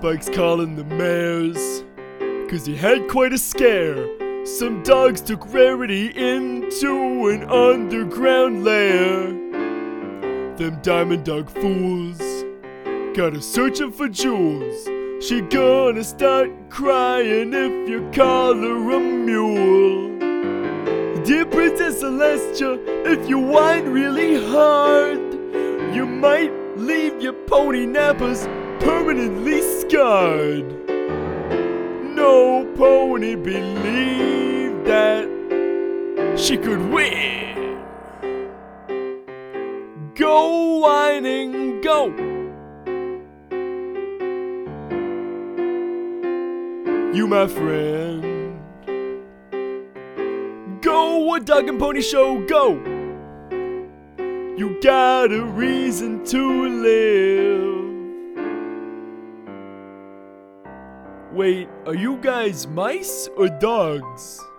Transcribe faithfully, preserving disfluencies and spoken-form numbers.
Spike's calling the mares, cause he had quite a scare. Some dogs took Rarity into an underground lair. Them diamond dog fools got her searching for jewels. She gonna start crying if you call her a mule. Dear Princess Celestia, if you whine really hard, you might leave your pony nappers permanently scarred. No pony believed that she could win. Go whining, go! You my friend. Go, a dog and pony show, go! You got a reason to live. Wait, are you guys mice or dogs?